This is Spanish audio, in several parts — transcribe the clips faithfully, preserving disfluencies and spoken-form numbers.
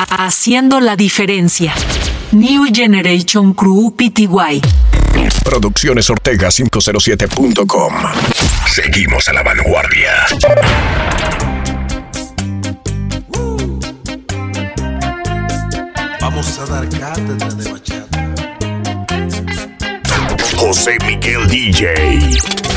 Haciendo la diferencia. New Generation Crew P T Y. Producciones Ortega cinco cero siete punto com. Seguimos a la vanguardia. Vamos a dar cátedra de bachata. José Miguel D J.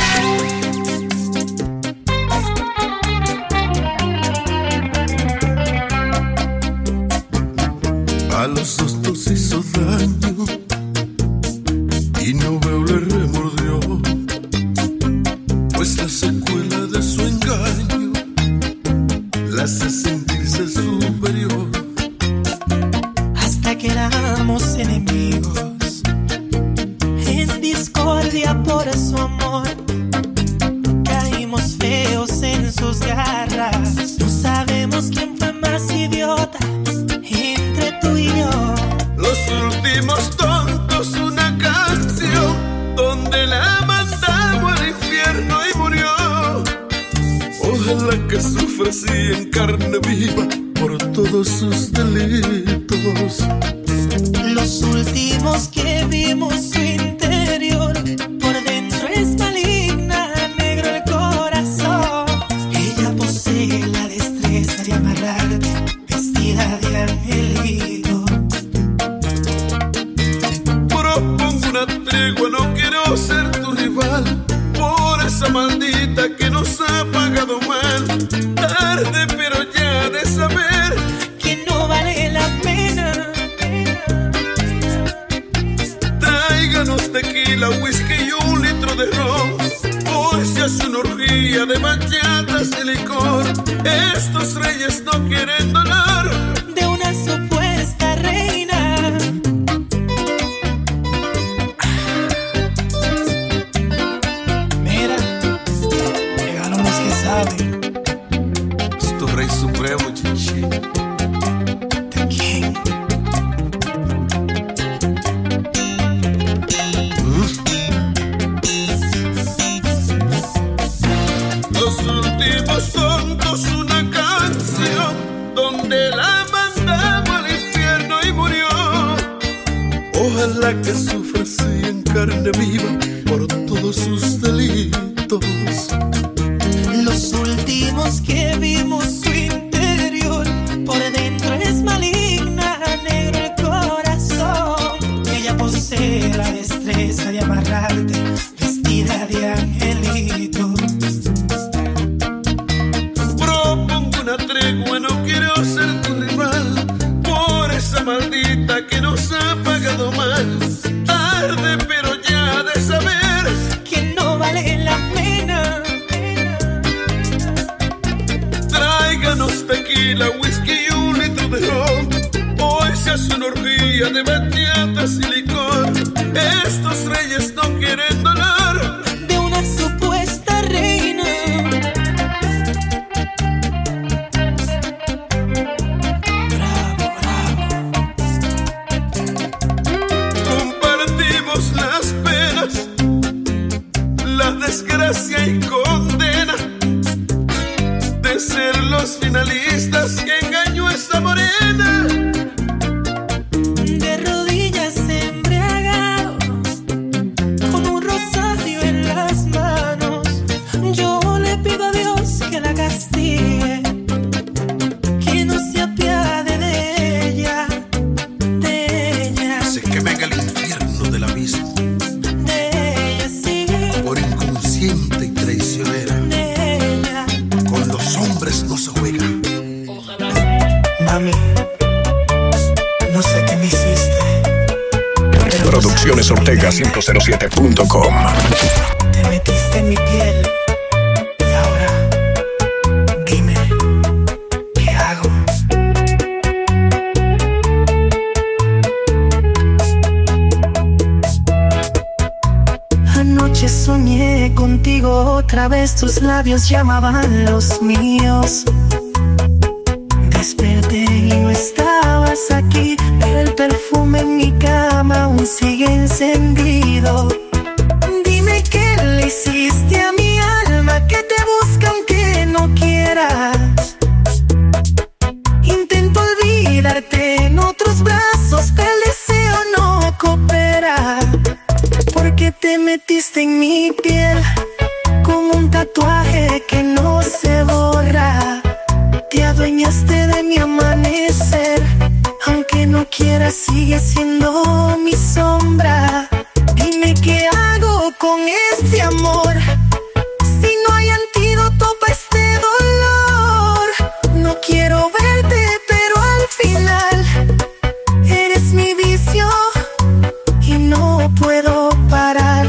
A los dos nos hizo daño y no veo le remordió, pues la secuela de su engaño la hace sentirse superior. Hasta que éramos enemigos, en discordia por su amor, caímos feos en sus garras. No sabemos quién fue más idiota entre tú y yo. Los últimos tontos, una canción donde la mandamos al infierno y murió. Ojalá que sufra así en carne viva por todos sus delitos. Los últimos que vimos su interior, por dentro es maligna, negro el corazón. Ella posee la destreza de amarrarte, vestida de angelito. Propongo una tregua, no quiero ser tu rival, por esa maldita que nos ha pagado mal. Tarde pero ya de saber que no vale la pena. Tráiganos tequila, whisky y un litro de ron. Hoy se hace una orgía de bachatas y licor. Estos reyes no quieren dolor de una supuesta reina. Mira, llegaron los que saben. Es tu rey supremo, chichi. The King. Los últimos tontos, una canción donde la mandamos al infierno y murió. Ojalá que sufra así en carne viva por todos sus delitos. Los últimos que vimos su interior, por dentro es maligna, negro el corazón. Ella posee la destreza de amarrarte, vestida de angelito. Propongo una tregua, no quiero ser tu rival, por esa maldita que nos ha pagado mal. Tarde pero ya de saber que no vale la pena. Tráiganos tequila, whisky y un litro de ron. Hoy se hace una orgía de bachatas y licor. Estos reyes no quieren dolor de una supuesta reina. Bravo, bravo. Compartimos las penas, la desgracia y condena de ser los finalistas que engañó esa morena. De rodillas embriagado, con un rosario en las manos, yo le pido a Dios que la castigue, que no se apiade de ella, de ella. Hace que venga el infierno del abismo, de ella sí, por inconsciente y traicionera. de ella. Con los hombres no se juega. Mami, no sé qué me hiciste, pero Producciones Ortega cinco cero siete punto com. te metiste en mi piel. Y ahora, dime, ¿qué hago? Anoche soñé contigo otra vez, tus labios llamaban los míos. Desperté y no estabas aquí, pero el perfume en mi cama aún sigue encendido. Dime qué le hiciste a mi alma, que te busca aunque no quieras. Intento olvidarte quedaste en mi piel como un tatuaje que no se borra. Te adueñaste de mi amanecer, aunque no quieras sigue siendo mi sombra. Dime qué hago con este amor, si no hay antídoto para este dolor. No quiero verte, pero al final eres mi vicio y no puedo parar.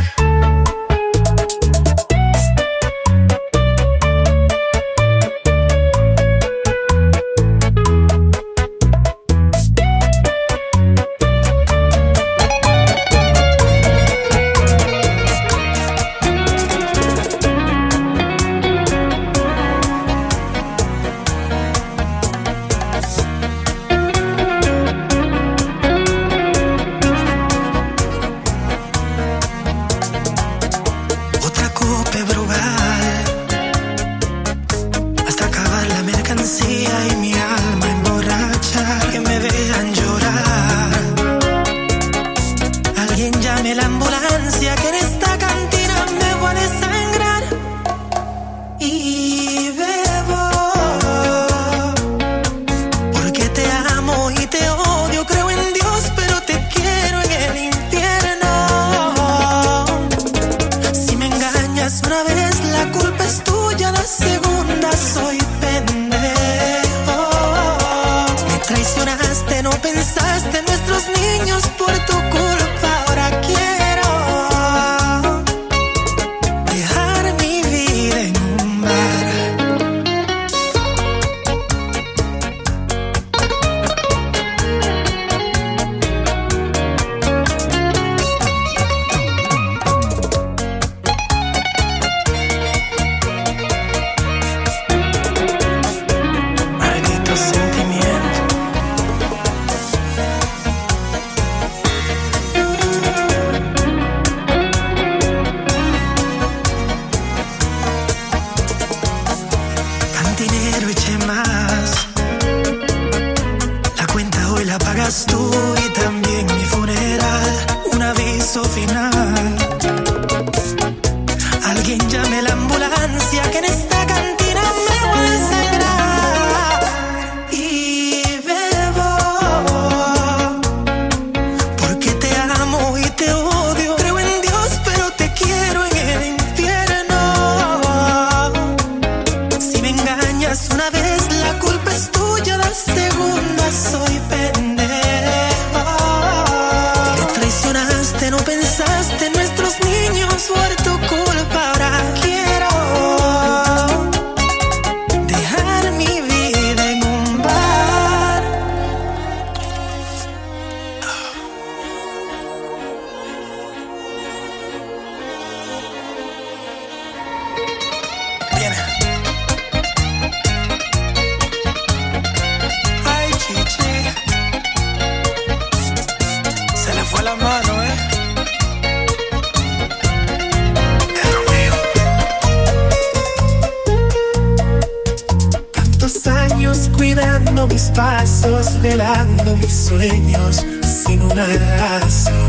Velando mis sueños sin una razón.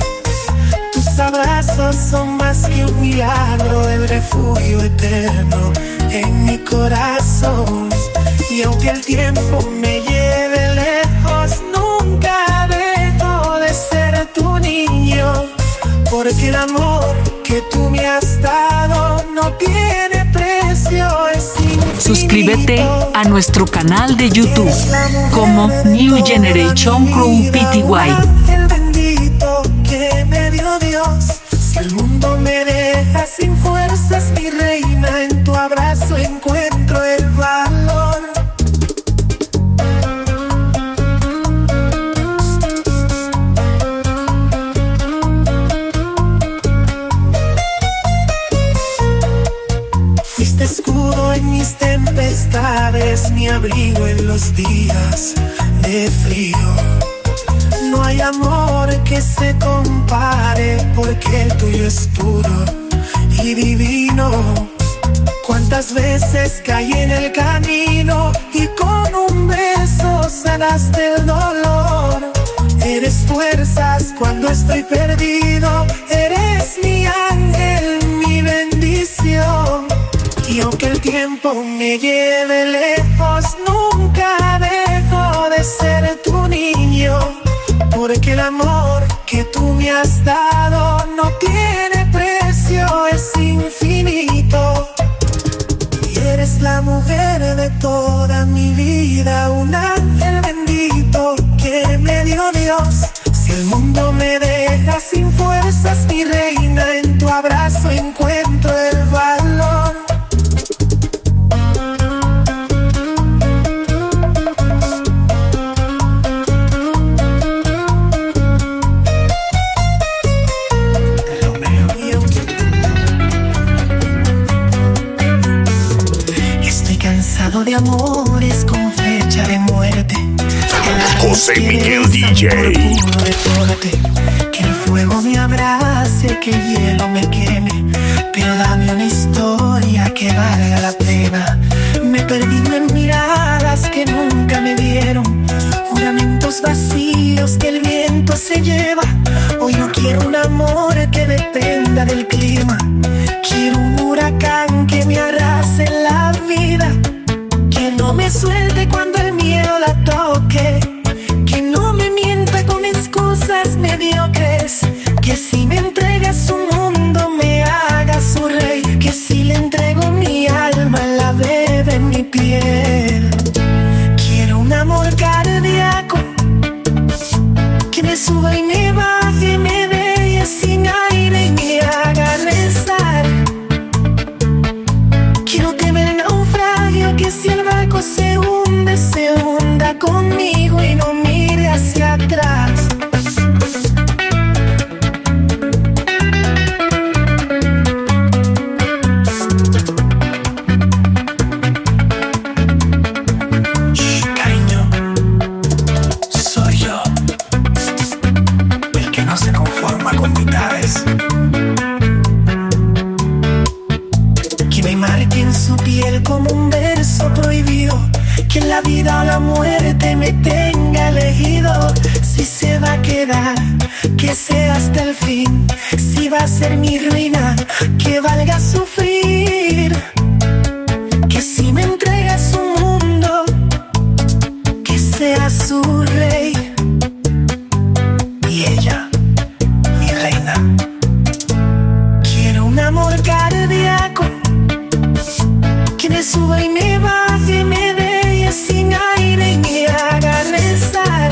Tus abrazos son más que un milagro, el refugio eterno en mi corazón. Y aunque el tiempo me lleve lejos, nunca dejo de ser tu niño, porque el amor que tú me has dado no tiene precio, es infinito. Suscríbete a nuestro canal de YouTube como New Generation Crew P T Y. El bendito que me dio Dios. Si el mundo me deja sin fuerzas, mi reina, en tu abrazo encuentro el valor. Fuiste escudo en mis tempestades, mi abrigo en los días de frío. No hay amor que se compare, porque el tuyo es puro y divino. Cuántas veces caí en el camino y con un beso sanaste el dolor. Eres fuerzas cuando estoy perdido, eres mi ángel, bendición. Y aunque el tiempo me lleve lejos, nunca dejo de ser tu niño. Porque el amor que tú me has dado no tiene precio, es infinito. Y eres la mujer de toda mi vida, un ángel bendito que me dio Dios. Si el mundo me deja sin fuerzas, mi reina, en tu abrazo encuentro el valor. De amores con fecha de muerte. José Miguel D J. Que el fuego me abrace, que el hielo me queme, pero dame una historia que valga la pena. Me perdí en miradas que nunca me dieron, juramentos vacíos que el viento se lleva. Hoy no quiero un amor que dependa del clima. Quiero un huracán que me arrase la vida, que no me suelte cuando el miedo la toque, que no me mienta con excusas mediocres, que si me entrega su mundo me haga su rey, que si le entrego mi alma la bebe en mi piel. Quiero un amor cardíaco que me suba y me baje, me deje sin aire y me haga rezar. Quiero temer el naufragio, que si el barco se hunde, se hunda conmigo y no mire hacia atrás. Shh, cariño, soy yo, el que no se conforma con mitades, que me marque en su piel como un verso prohibido, que en la vida o la muerte me tenga elegido. Si se va a quedar, que sea hasta el fin. Si va a ser mi ruina, que valga sufrir. Que si me entrega su mundo, que sea su rey. Y ella, mi reina. Quiero un amor cardíaco que me suba y me baje, me deje sin aire y me haga rezar.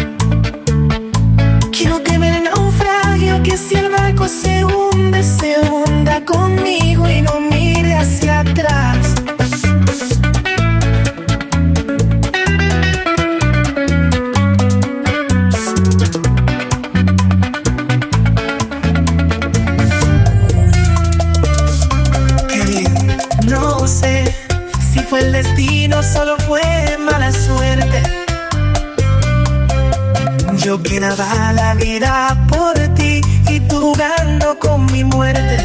Quiero temer el naufragio, que si el barco se hunde, se hunda conmigo y no mire hacia atrás. No sé si fue el destino, solo fue mala suerte. Yo que daba la vida por ti y tú jugando con mi muerte.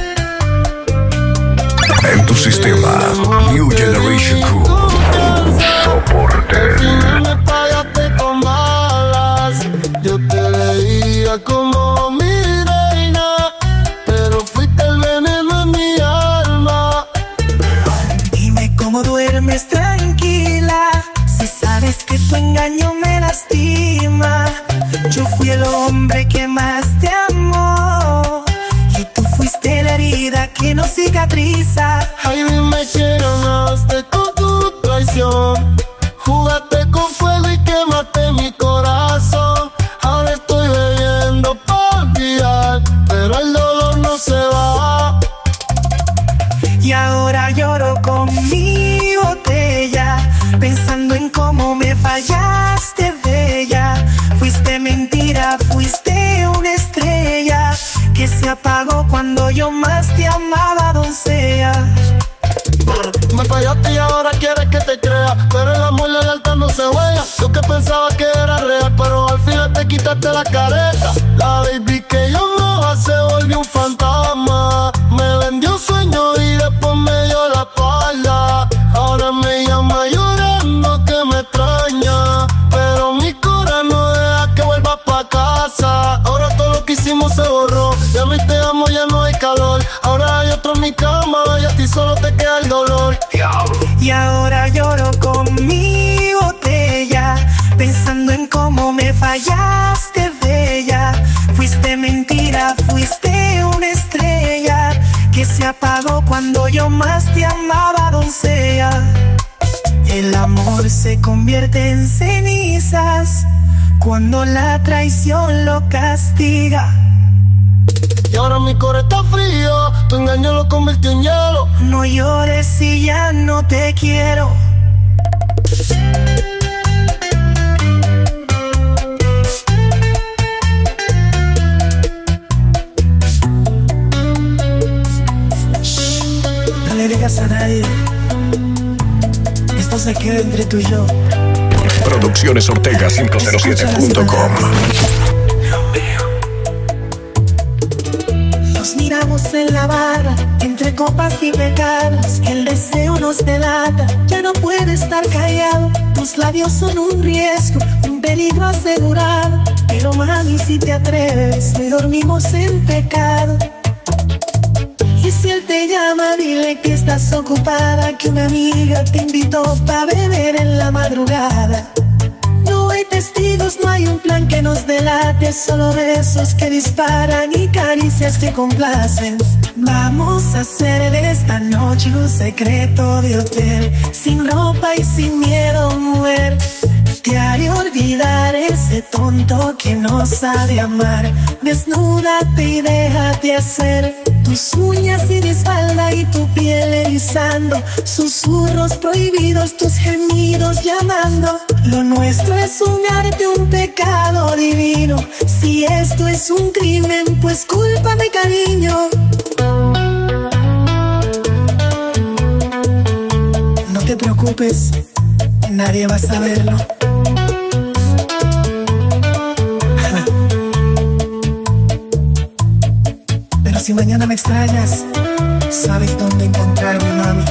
En tu sistema, New Generation Crew. Soporte. Me pagaste con balas. Yo te veía como mi reina, pero fuiste el veneno en mi alma. Dime cómo duermes tranquila, si sabes que tu engaño me lastima. Yo fui el hombre que más te amó y tú fuiste la herida que no cicatriza. Ay, dime que ganaste con tu traición. Jugaste con fuego y quemaste mi corazón. Ahora estoy bebiendo para olvidar, pero el dolor no se va. Y ahora lloro con mi botella, pensando en cómo me fallaste, bella. Fuiste mentira, fuiste una estrella que se apagó cuando yo más te amaba, doncella. Me fallaste y ahora quieres que te crea, pero el amor y la lealtad no se juega. Yo que pensaba que era real, pero al final te quitaste la careta. La baby que yo no se volvió un fantasma. Me vendió un sueño y después me dio la espalda. Ahora me llama llorando que me extraña, pero mi corazón no deja que vuelva pa' casa. Ahora todo lo que hicimos se borró, ya mi te amo, ya no hay calor. Ahora hay otro en mi cama y a ti solo te queda el dolor. Y ahora lloro con mi botella, pensando en cómo me fallaste, bella. Fuiste mentira, fuiste una estrella que se apagó cuando yo más te amaba, doncella. El amor se convierte en cenizas cuando la traición lo castiga. Y ahora mi corazón está frío, tu engaño lo convirtió en hielo. No llores si ya no te quiero. Shh, no le digas a nadie. Esto se queda entre tú y yo. Producciones Ortega cinco cero siete punto com. Nos miramos en la barra, entre copas y pecados. El deseo nos delata, ya no puedo estar callado. Tus labios son un riesgo, un peligro asegurado. Pero mami, si te atreves, hoy dormimos en pecado. Y si él te llama, dile que estás ocupada, que una amiga te invitó pa' beber en la madrugada. No hay testigos, no hay un plan que nos delate, solo besos que disparan y caricias que complacen. Vamos a hacer de esta noche un secreto de hotel, sin ropa y sin miedo, mujer. Te haré olvidar ese tonto que no sabe amar. Desnúdate y déjate hacer tus uñas y mi espalda y tu piel erizando. Susurros prohibidos, tus gemidos llamando. Lo nuestro es un arte, un pecado divino. Si esto es un crimen, pues cúlpame, cariño. No te preocupes, nadie va a saberlo. Pero si mañana me extrañas, sabes dónde encontrarme, mami.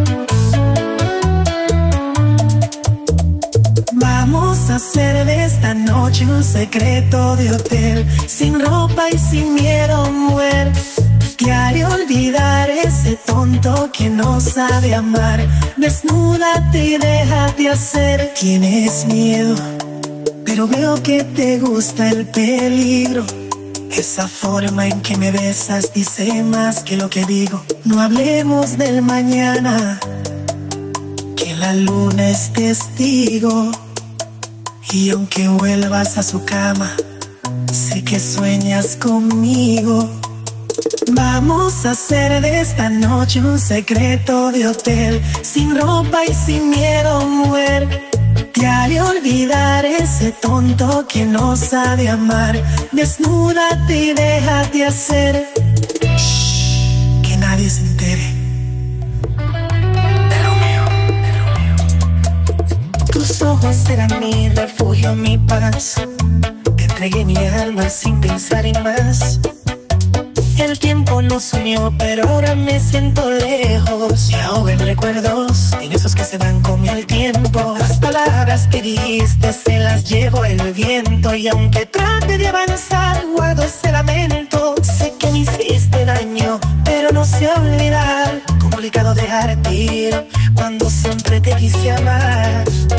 Vamos a hacer de esta noche un secreto de hotel, sin ropa y sin miedo, mujer. Te haré olvidar ese tonto que no sabe amar. Desnúdate y déjate hacer. Tienes miedo, pero veo que te gusta el peligro. Esa forma en que me besas dice más que lo que digo. No hablemos del mañana, que la luna es testigo. Y aunque vuelvas a su cama, sé que sueñas conmigo. Vamos a hacer de esta noche un secreto de hotel, sin ropa y sin miedo, mujer. Te haré olvidar ese tonto que no sabe amar. Desnúdate y déjate hacer. Shh, que nadie se entere. De lo mío, de lo mío. Tus ojos eran mi refugio, mi paz. Te entregué mi alma sin pensar en más. El tiempo nos unió, pero ahora me siento lejos. Me ahogo en recuerdos, en esos que se van con el tiempo. Las palabras que dijiste se las llevó el viento. Y aunque trate de avanzar, guardo ese lamento. Sé que me hiciste daño, pero no sé olvidar. Complicado dejarte ir cuando siempre te quise amar.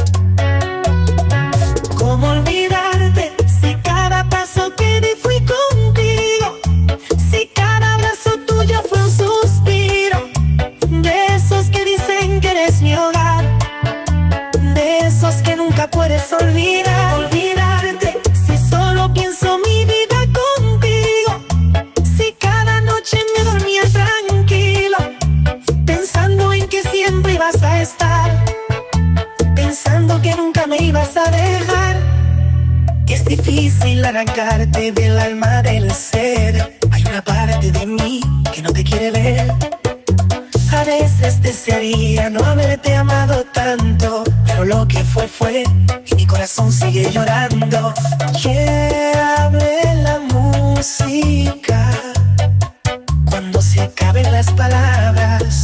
¿Cómo olvidarte si cada paso que di fui contigo? Si cada abrazo tuyo fue un suspiro. De esos que dicen que eres mi hogar, de esos que nunca puedes olvidar. Olvidarte si solo pienso mi vida contigo. Si cada noche me dormía tranquilo, pensando en que siempre ibas a estar, pensando que nunca me ibas a dejar. Es difícil arrancarte del alma del ser. Hay una parte de mí que no te quiere ver. A veces desearía no haberte amado tanto, pero lo que fue fue y mi corazón sigue llorando. Que hable la música cuando se acaben las palabras.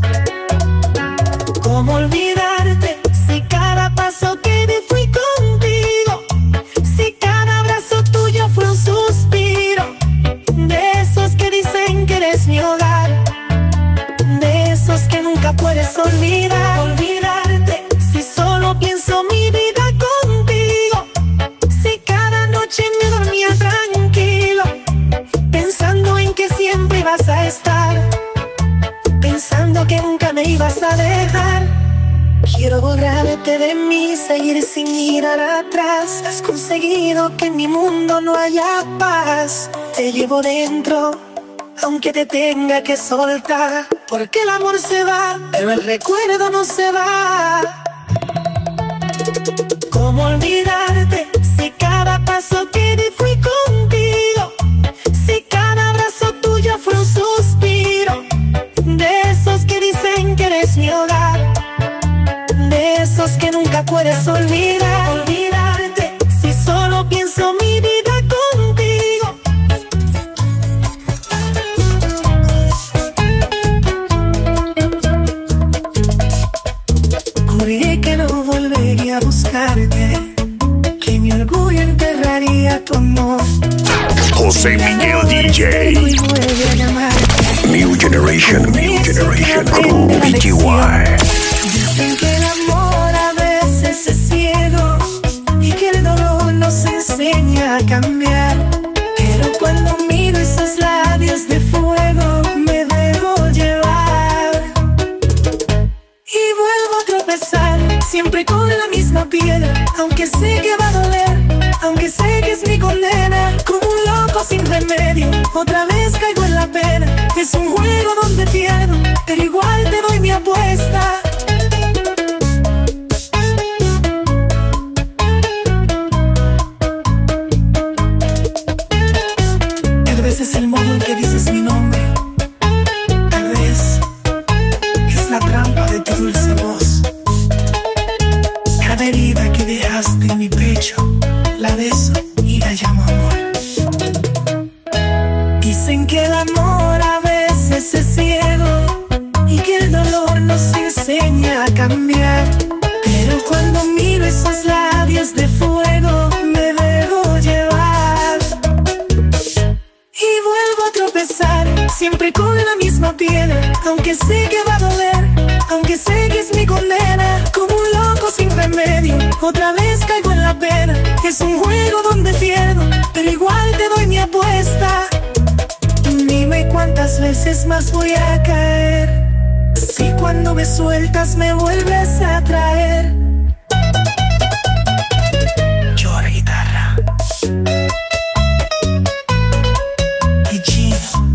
¿Cómo olvidarte si cada paso que di fui contigo? Si cada abrazo tuyo fue un suspiro. De esos que dicen que eres mi hogar, puedes olvidar, olvidarte. Si solo pienso mi vida contigo, si cada noche me dormía tranquilo, pensando en que siempre ibas a estar, pensando que nunca me ibas a dejar. Quiero borrarte de mí, seguir sin mirar atrás. Has conseguido que en mi mundo no haya paz. Te llevo dentro, aunque te tenga que soltar, porque el amor se va, pero el recuerdo no se va. ¿Cómo olvidarte si cada paso que di fui contigo? Si cada abrazo tuyo fue un suspiro, de esos que dicen que eres mi hogar, de esos que nunca puedes olvidar, olvidarte. Si solo pienso mi vida contigo. Juré que no volvería a buscarte, que mi orgullo enterraría tu amor. José Miguel D J. New Generation, New Generation Crew P T Y. Dicen que el amor a veces es ciego y que el dolor nos enseña a cambiar, pero cuando miro esos labios de fuego me dejo llevar y vuelvo a tropezar, siempre con la misma piedra. Aunque sé que va a doler, aunque sé que es mi condena, como un loco sin remedio, otra vez caigo en la pena. Es un juego donde pierdo, pero igual te doy mi apuesta. Tal vez es el modo en que dices mi nombre, tal vez es la trampa de tu dulce voz. Cada herida que dejaste en mi pecho, la beso y la llamo amor. Dicen que el amor a veces es ciego y que el dolor nos enseña a cambiar, pero cuando miro esos labios de fuego me dejo llevar y vuelvo a tropezar, siempre con la misma piedra. Aunque sé que va a doler, aunque sé que es mi condena, como un loco sin remedio, otra vez caigo en la pena. Es un juego donde pierdo, pero igual te doy mi apuesta. Dime cuántas veces más voy a caer, si cuando me sueltas me vuelves a traer. Llora guitarra y Gino.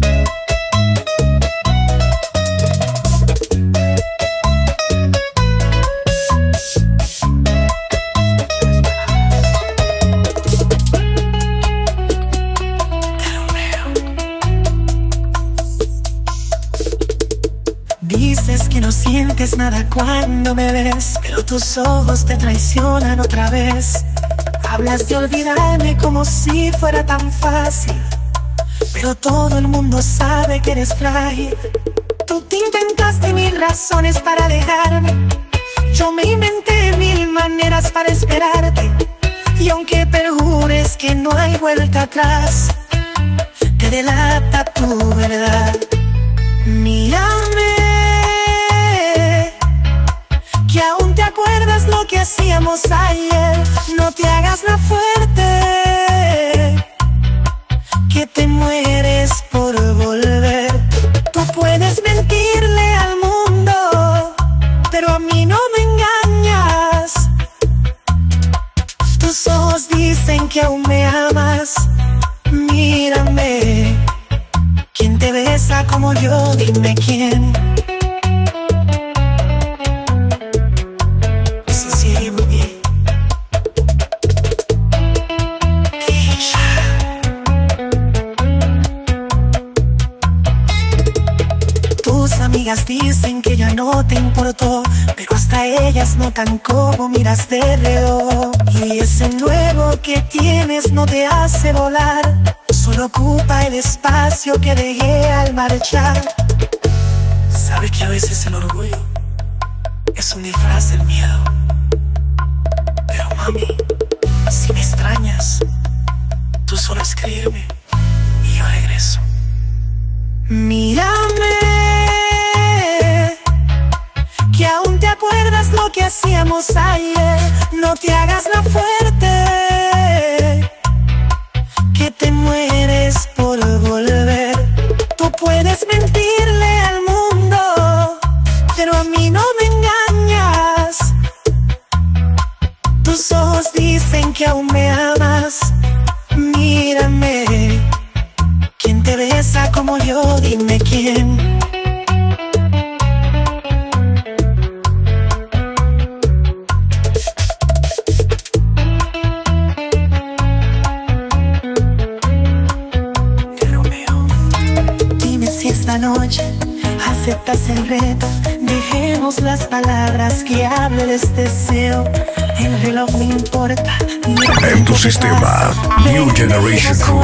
Dices que no sientes nada cuando me ves, pero tus ojos te traicionan otra vez. Hablas de olvidarme como si fuera tan fácil, pero todo el mundo sabe que eres frágil. Tú te inventaste mil razones para dejarme, yo me inventé mil maneras para esperarte. Y aunque perjures que no hay vuelta atrás, te delata tu verdad. Mírame, que aún te acuerdas lo que hacíamos ayer. No te hagas la fuerte, que te mueres por volver. Tú puedes mentirle al mundo, pero a mí no me engañas. Tus ojos dicen que aún me amas. Mírame, ¿quién te besa como yo? Dime quién. Amigas dicen que ya no te importó, pero hasta ellas notan cómo miras de reojo. Y ese nuevo que tienes no te hace volar, solo ocupa el espacio que dejé al marchar. Sabes que a veces el orgullo es un disfraz del miedo, pero mami, si me extrañas, tú solo escríbeme y yo regreso. Mírame, hacíamos ayer. No te hagas la fuerte, que te mueres por volver. Tú puedes mentirle al mundo, pero a mí no me engañas. Tus ojos dicen que aún me amas. Mírame, ¿quién te besa como yo? Dime quién. Esta noche aceptas el reto. Dejemos las palabras que hablen de este deseo. El reloj no importa. En tu sistema, New Generation Crew.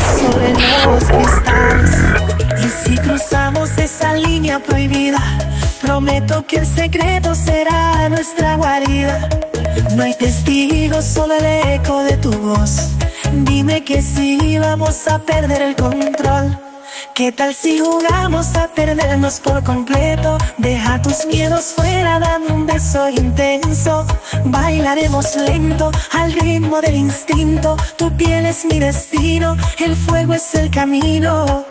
Y si cruzamos esa línea prohibida, prometo que el secreto será nuestra guarida. No hay testigos, solo el eco de tu voz. Dime que sí, vamos a perder el control. ¿Qué tal si jugamos a perdernos por completo? Deja tus miedos fuera, dame un beso intenso. Bailaremos lento al ritmo del instinto. Tu piel es mi destino, el fuego es el camino.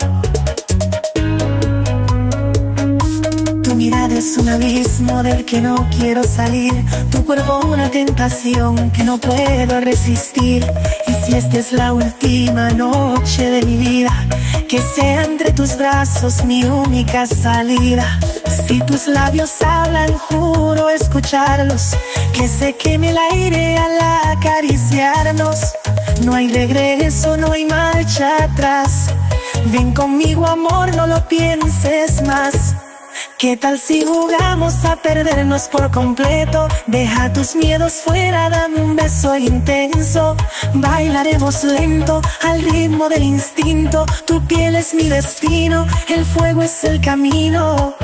Tu mirada es un abismo del que no quiero salir. Tu cuerpo una tentación que no puedo resistir. Y si esta es la última noche de mi vida, que sea entre tus brazos mi única salida. Si tus labios hablan, juro escucharlos. Que se queme el aire al acariciarnos. No hay regreso, no hay marcha atrás. Ven conmigo, amor, no lo pienses más. ¿Qué tal si jugamos a perdernos por completo? Deja tus miedos fuera, dame un beso intenso. Bailaremos lento al ritmo del instinto. Tu piel es mi destino, el fuego es el camino.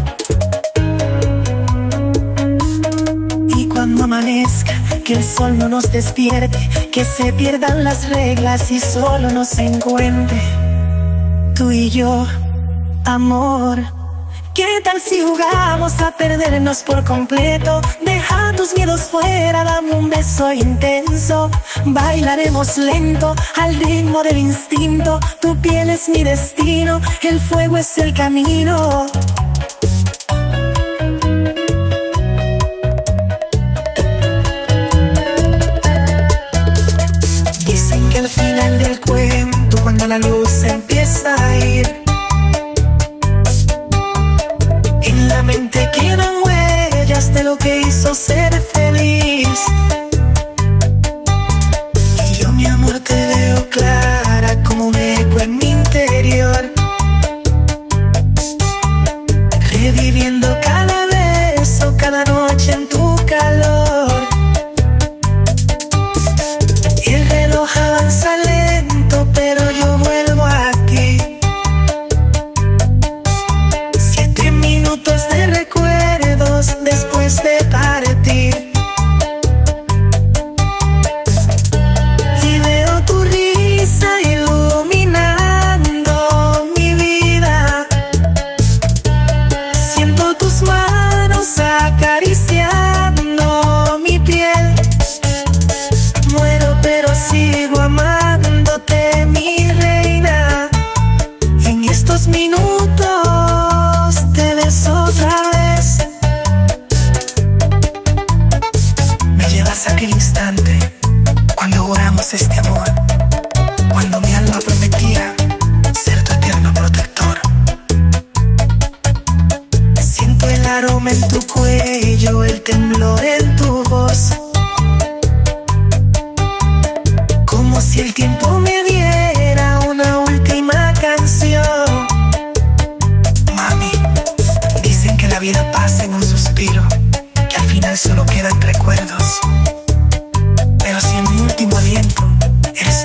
Y cuando amanezca, que el sol no nos despierte, que se pierdan las reglas y solo nos encuentre tú y yo, amor. ¿Qué tal si jugamos a perdernos por completo? Deja tus miedos fuera, dame un beso intenso. Bailaremos lento al ritmo del instinto. Tu piel es mi destino, el fuego es el camino. Dicen que al final del cuento, cuando la luz empieza a ir, en la mente quedan huellas de lo que hizo ser feliz. Y yo, mi amor, te veo clara como un eco en mi interior, reviviendo cada beso, cada noche en tu calor. El reloj avanza lento, pero yo vuelvo a ti. De recuerdos después de partir. Y veo tu risa iluminando mi vida. Siento tus manos acariciando mi piel. Muero pero sigo amándote, mi reina. En estos minutos otra vez me llevas a aquel instante cuando juramos este amor, cuando mi alma prometía ser tu eterno protector. Siento el aroma en tu cuello, el temblor en tu voz, como si el tiempo me diera una última canción. La vida pasa en un suspiro, que al final solo quedan recuerdos. Pero si en mi último aliento eres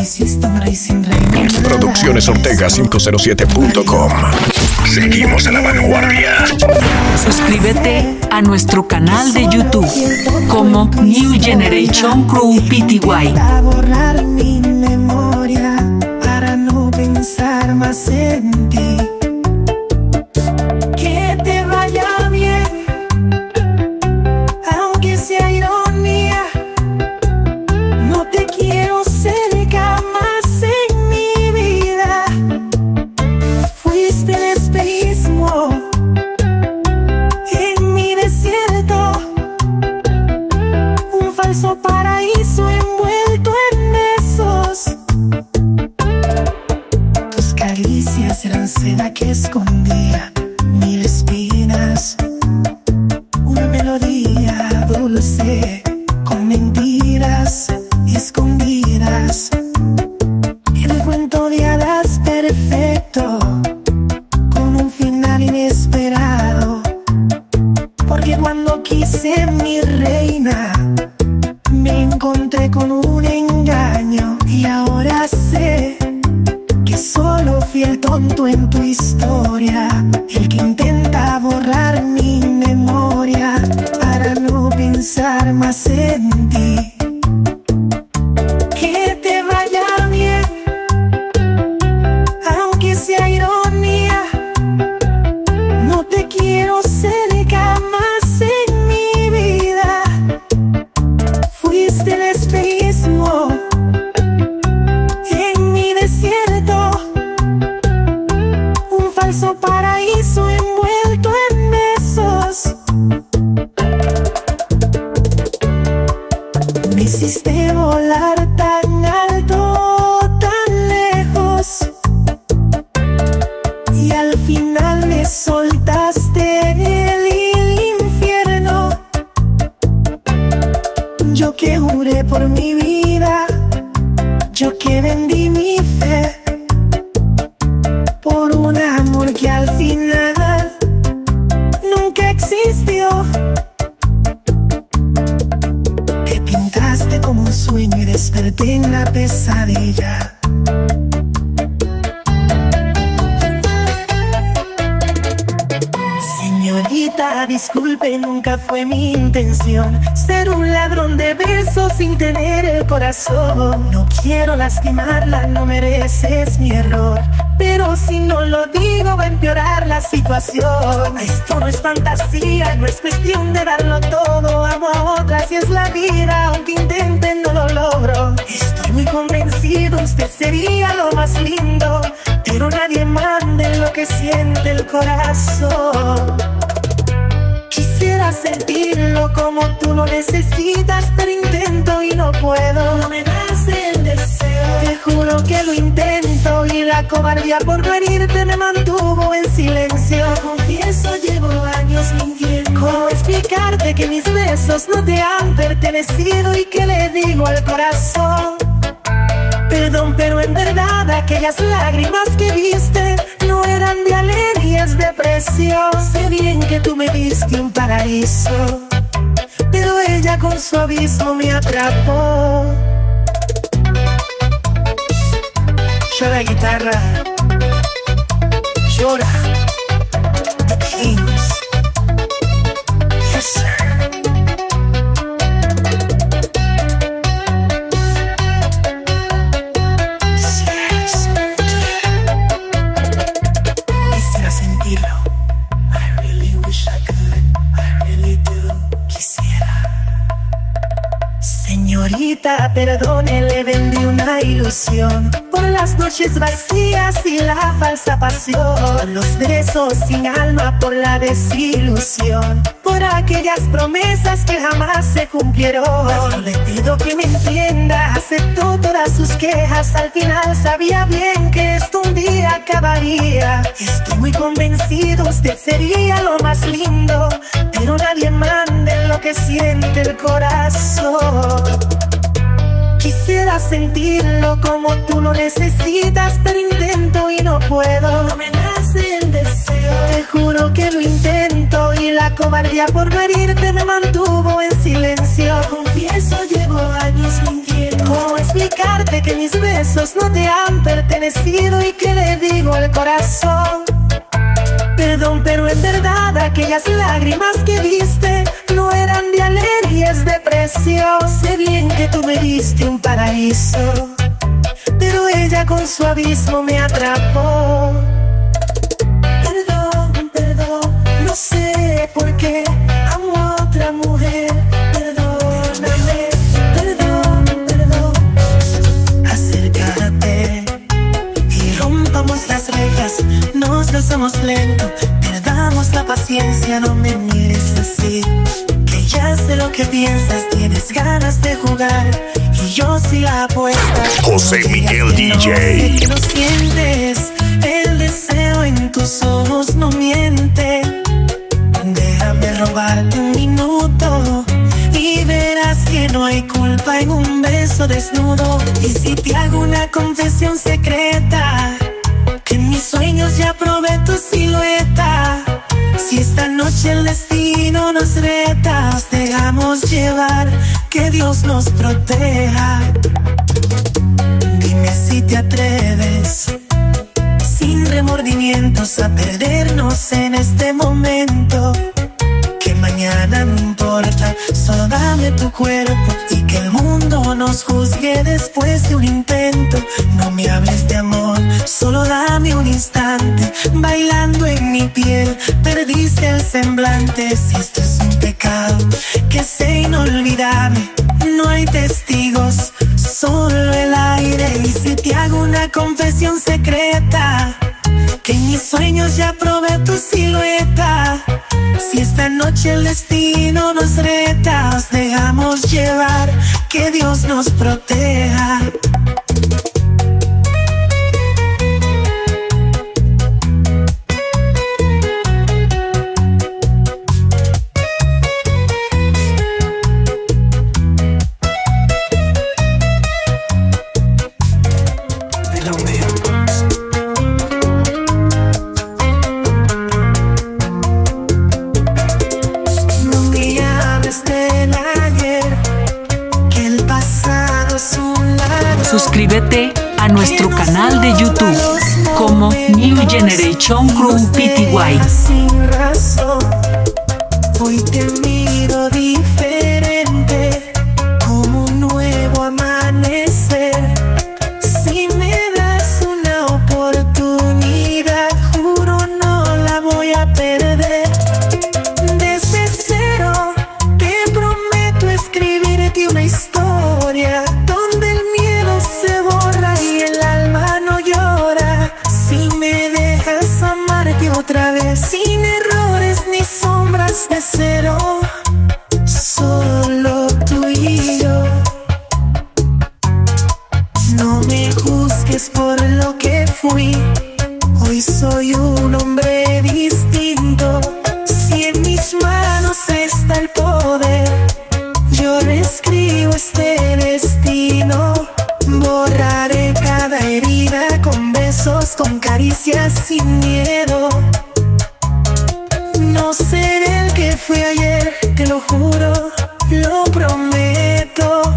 hiciste un rey sin reina. Producciones Ortega quinientos siete punto com. Seguimos a la vanguardia. Suscríbete a nuestro canal de YouTube como New Generation Crew P T Y. A borrar mi memoria para no pensar más en ti. Que te vaya bien, aunque sea ironía. No te quiero cerca más en mi vida. Fuiste el espejismo en mi desierto, un falso paraíso envuelto en besos. Tus caricias eran seda que escondía mil espinas, una melodía dulce con mentiras escondidas. El cuento de hadas perfecto con un final inesperado. Porque cuando quise mi reina me encontré con un engaño. Y ahora sé que solo fui el tonto en tu historia, el que intenta borrar mi memoria para no pensar más en ti. Que te vaya bien, aunque sea ironía. No te quiero cerca más en mi vida. Fuiste el espejismo en mi desierto, un falso paraíso envuelto en besos. Me hiciste volar tan alto, tan lejos, y al final me soltaste en el infierno. Yo que juré por mi vida, yo que vendí mi fe por un amor que al final nunca existió. Te pintaste como un sueño y desperté en la pesadilla. Señorita, disculpe, nunca fue mi intención ser un ladrón de besos sin tener el corazón. No quiero lastimarla, no mereces mi error, pero si no lo digo va a empeorar la situación. Esto no es fantasía, no es cuestión de darlo todo. Amo a otras y es la vida, aunque intenten no lo logro. Estoy muy convencido, usted sería lo más lindo, pero nadie manda en lo que siente el corazón. Quisiera sentirlo como tú lo necesitas, pero intento y no puedo. No me nace el deseo, te juro que lo intento, y la cobardía por no herirte me mantuvo en silencio. Confieso, llevo años mintiendo. ¿Cómo explicarte que mis besos no te han pertenecido y que le digo al corazón? Perdón, pero en verdad aquellas lágrimas que viste no eran de alegría, es depresión. Sé bien que tú me diste un paraíso, pero ella con su abismo me atrapó. Llora guitarra, llora The Kings. Yes, sir. Señorita, perdone, le vendí una ilusión por las noches vacías y la falsa pasión, los besos sin alma por la desilusión, por aquellas promesas que jamás se cumplieron. No le pido que me entienda, aceptó todas sus quejas. Al final sabía bien que esto un día acabaría. Estoy muy convencido, usted sería lo más lindo, pero nadie manda en lo que siente el corazón. Quisiera sentirlo como tú lo necesitas, pero intento y no puedo. No me nace el deseo, te juro que lo intento, y la cobardía por no herirte me mantuvo en silencio. Confieso, llevo años mintiendo. ¿Cómo explicarte que mis besos no te han pertenecido y que le digo al corazón? Perdón, pero en verdad aquellas lágrimas que viste no eran de alegría, es depresión. Sé bien que tú me diste un paraíso, pero ella con su abismo me atrapó. Perdón, perdón, no sé por qué amo a otra mujer. Perdóname, perdón, perdón. Acércate y rompamos las rejas. Nos besamos lento, perdamos la paciencia. No me mires así, que ya sé lo que piensas. Tienes ganas de jugar y yo sí la apuesta. José Miguel D J. Sé que no sientes, el deseo en tus ojos no miente. Déjame robarte un minuto y verás que no hay culpa en un beso desnudo. Y si te hago una confesión secreta, que en mis sueños ya probé tu silueta. Si esta noche el destino nos reta, nos dejamos llevar, que Dios nos proteja. Dime si te atreves, sin remordimientos, a perdernos en este momento. Que mañana no importa, solo dame tu cuerpo y que el mundo nos juzgue después de un intento. No me hables de amor, solo dame un instante, bailando en mi piel, perdiste el semblante. Si esto es un pecado, que sea inolvidable, no hay testigos, solo el aire. Y si te hago una confesión secreta, que en mis sueños ya probé tu silueta. Si esta noche el destino nos reta, nos dejamos llevar, que Dios nos proteja. Suscríbete a nuestro canal de YouTube como New Generation Crew P T Y. Sin razón, hoy te miro diferente, como un nuevo amanecer. Si me das una oportunidad, juro no la voy a perder. Desde cero te prometo escribirte una historia donde el miedo se borra y el alma no llora. Si me dejas amarte otra vez, sin errores ni sombras, de cero, solo tú y yo. No me juzgues por lo que fui, hoy soy un hombre distinto. Si en mis manos está el poder, yo reescribo este destino. Borraré cada herida con besos, con caricias, sin miedo. No seré el que fui ayer, te lo juro, lo prometo.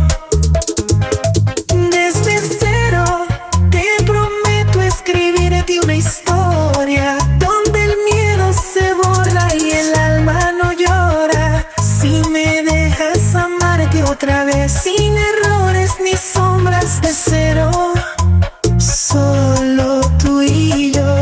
Desde cero te prometo escribirte una historia donde el miedo se borra y el alma no llora. Si me dejas amarte otra vez, sin errores ni sombras, de cero, solo tú y yo.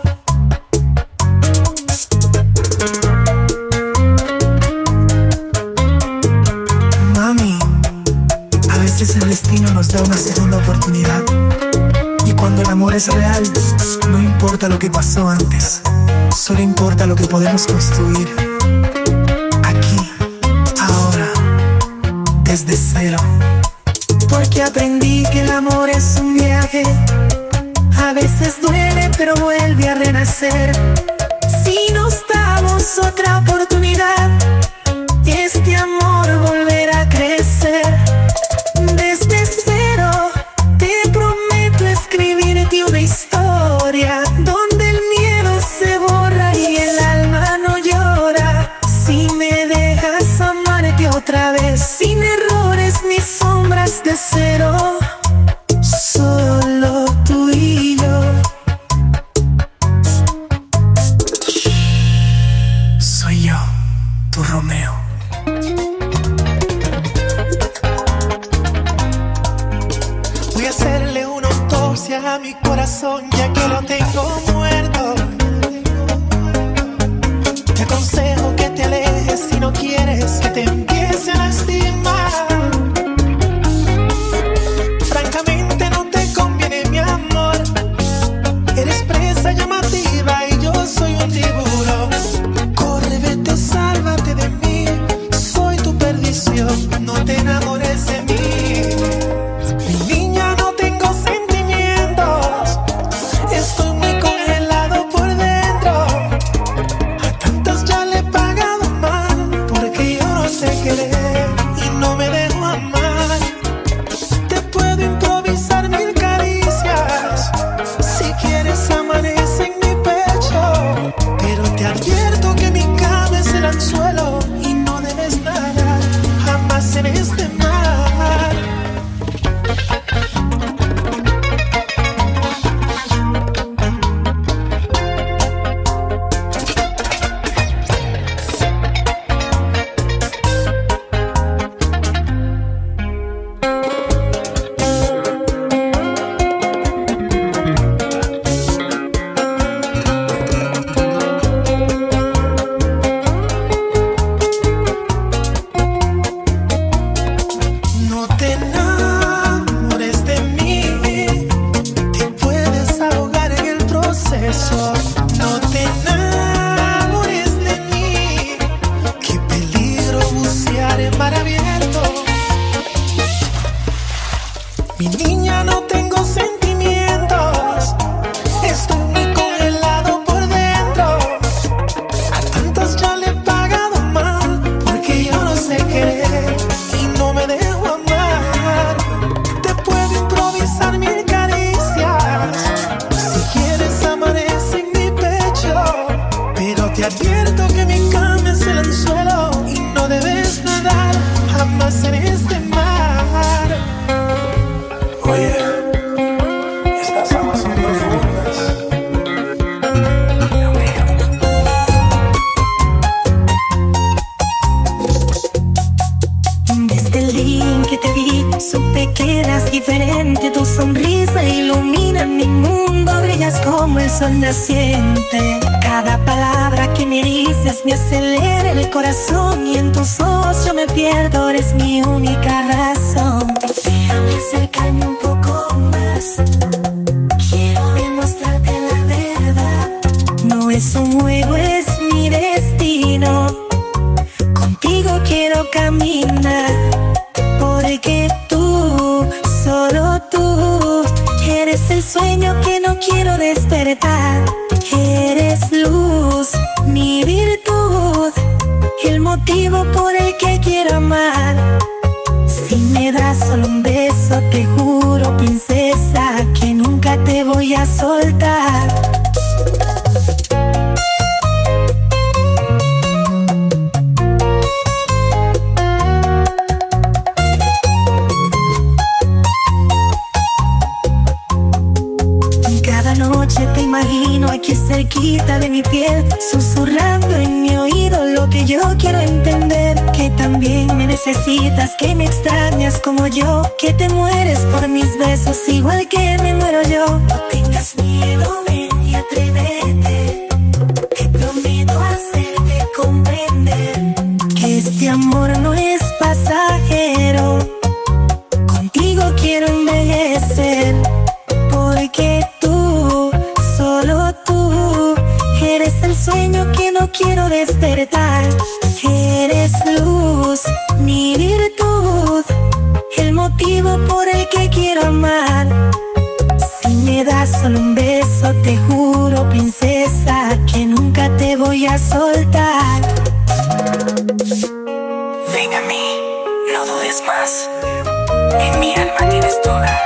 Mami, a veces el destino nos da una segunda oportunidad, y cuando el amor es real, no importa lo que pasó antes, solo importa lo que podemos construir aquí, ahora, desde cero. Porque aprendí que el amor es un viaje, a veces duele pero vuelve a renacer. Si nos damos otra oportunidad, este amor volverá a crecer. Desde cero te prometo escribirte una historia donde el miedo se borra y el alma no llora. Si me dejas amarte otra vez, sin errores ni sombras, de cero, ya mi corazón, ya que lo tengo muerto. Te aconsejo que te alejes si no quieres que te empiece a lastimar. Francamente no te conviene, mi amor. Eres presa llamativa y yo soy un tiburón. Corre, vete, sálvate de mí. Soy tu perdición, no te enamores de mí. Mi niña, no tengo sentimientos. Estoy muy congelado por dentro. A tantas ya le he pagado mal, porque yo no sé querer y no me dejo amar. Te puedo improvisar mil caricias. Si quieres amanece en mi pecho, pero te advierto que mi cama es el anzuelo y no debes nadar jamás en este mar. No te enamores de mí, te puedes ahogar en el proceso. No te enamores de mí, qué peligro bucear en mar abierto. Mi niña, no tengo sentimientos, estoy muy congelado por dentro. A tantas ya le he pagado mal, porque yo no sé querer y no me dejo amar. Te puedo improvisar mil caricias. Si quieres amanece en mi pecho, pero te advierto que mi cama es el anzuelo y no debes nadar jamás en este mar. Oye, estas aguas son profundas. Dios mío. Desde el día en que te vi, supe que eras diferente. Tu sonrisa ilumina mi mundo, brillas como el sol naciente. Cada palabra que me dices me acelera el corazón, y en tus ojos yo me pierdo, eres mi única razón. Déjame acercarme un poco más, quiero demostrarte la verdad. No es un juego, es mi destino. Contigo quiero caminar, porque tú, solo tú, eres el sueño que no quiero despertar. Eres luz, mi virtud, el motivo por el que quiero amar. Si me das solo un beso, te juro, princesa, que nunca te voy a soltar. Cada noche te imagino aquí cerquita de mi piel, susurrando en mi oído lo que yo quiero entender. Que también me necesitas, que me extrañas como yo, que te mueres por mis besos igual que me muero yo. No tengas miedo, ven y atrévete, te prometo hacerte comprender que este amor no es pasajero. Contigo quiero envejecer, porque tú, solo tú, eres el sueño que no quiero despertar. Eres luz, mi virtud, el motivo por el que quiero amar. Si me das solo un beso, te juro, princesa, que nunca te voy a soltar. Ven a mí, no dudes más, en mi alma tienes toda.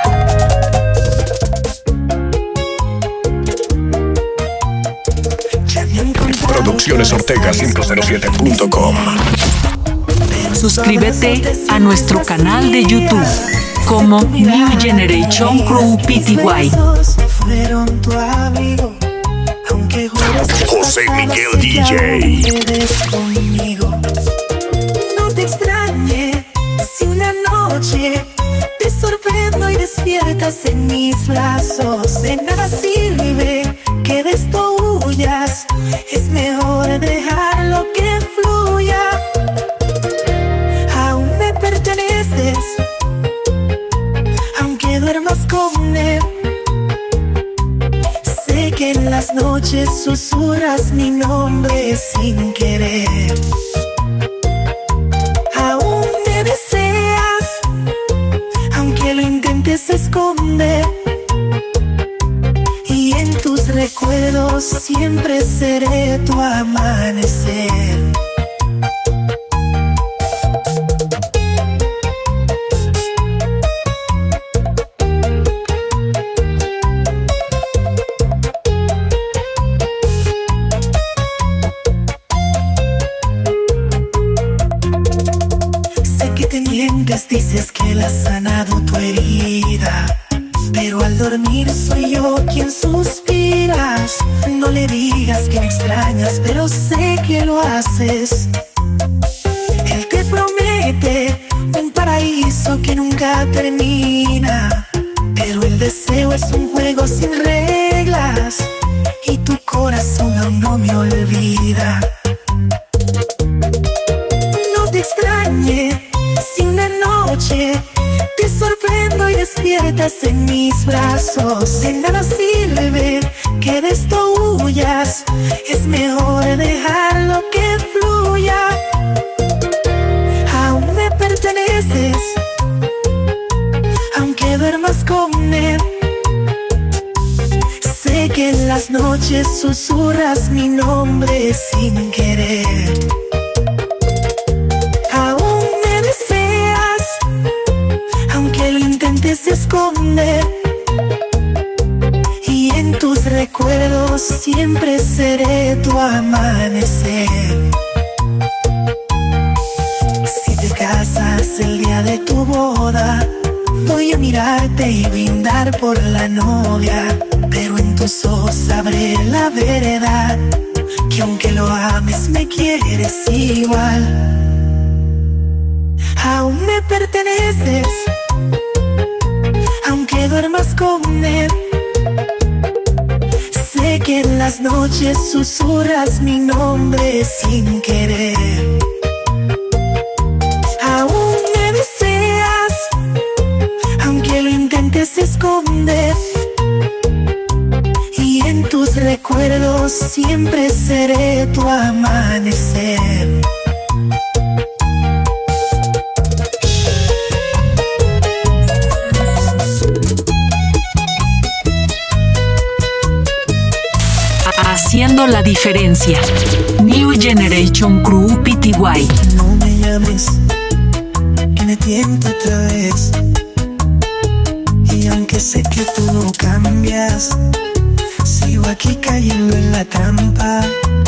Producciones Ortega cinco cero siete punto com. Suscríbete a nuestro canal de YouTube como New Generation Crew P T Y. Fueron tu amigo, aunque José Miguel D J. Conmigo. No te extrañe si una noche te sorprendo y despierta despiertas en mis brazos. De nada sirve que de esto huyas, es mejor dejarlo que fluya. Aún me perteneces, aunque duermas con él. Sé que en las noches susurras mi nombre sin querer. Aún me deseas, aunque lo intentes esconder. Y en tus recuerdos siempre seré tu amanecer. Dices que la has sanado tu herida, pero al dormir soy yo quien suspiras. No le digas que me extrañas, pero sé que lo haces. Él te promete un paraíso que nunca termina, pero el deseo es un juego sin reglas y tu corazón aún no me olvida. No te extrañe si una noche te sorprendo y despiertas en mis brazos. De nada sirve que de esto huyas, es mejor dejarlo que fluya. Aún me perteneces, aunque duermas con él. Sé que en las noches susurras mi nombre sin querer. Aunque lo intentes esconder, y en tus recuerdos siempre seré tu amanecer. Si te casas el día de tu boda, voy a mirarte y brindar por la novia, pero en tus ojos sabré la verdad, que aunque lo ames me quieres igual. Aún me perteneces, aunque duermas con él. Sé que en las noches susurras mi nombre sin querer. Aún me deseas, aunque lo intentes esconder. Y en tus recuerdos siempre seré tu amanecer. Haciendo la diferencia. New Generation Crew P T Y. No me llames, que me tiento otra vez. Y aunque sé que tú no cambias, sigo aquí cayendo en la trampa.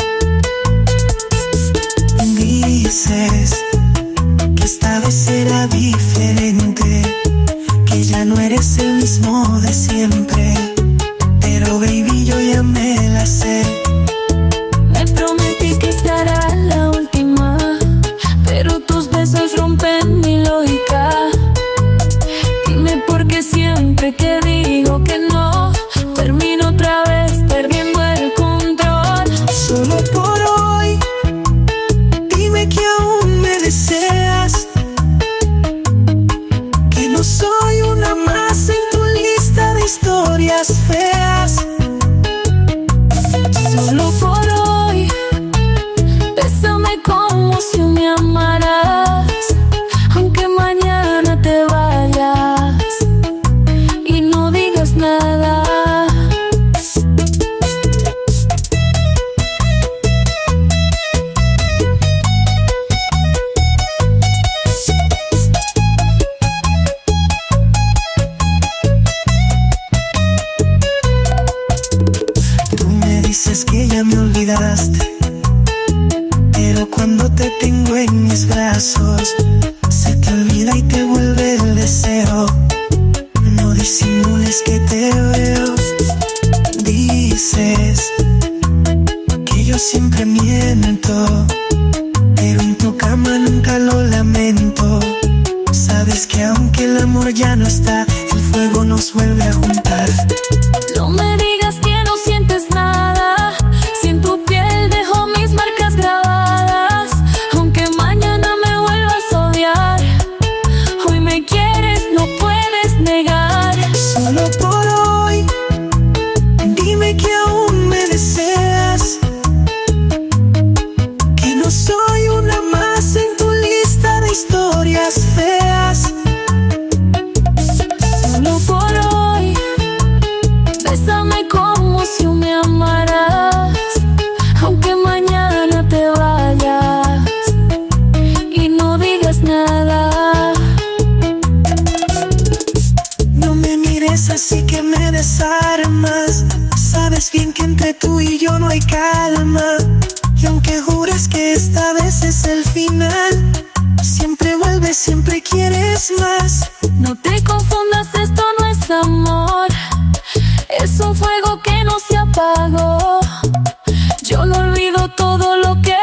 Dices que esta vez será diferente, que ya no eres el mismo de siempre. Pero baby, yo ya me la sé. Me prometí que esta era la última, pero tus besos rompen mi lógica. Dime por qué siempre que digo que no, termino otra vez perdiendo el control. Solo por hoy, dime que aún me deseas, que no soy una más en tu lista de historias feas. Solo por hoy, bésame como si me amaras, aunque mañana te vayas y no digas nada. Tú me dices que ya me olvidaste, pero cuando te tengo en mis brazos, se te olvida y te vuelve el deseo. No disimules que te veo. Dices que yo siempre miento, pero en tu cama nunca lo lamento. Sabes que aunque el amor ya no está, el fuego nos vuelve Es un fuego que no se apagó. Yo no olvido todo lo que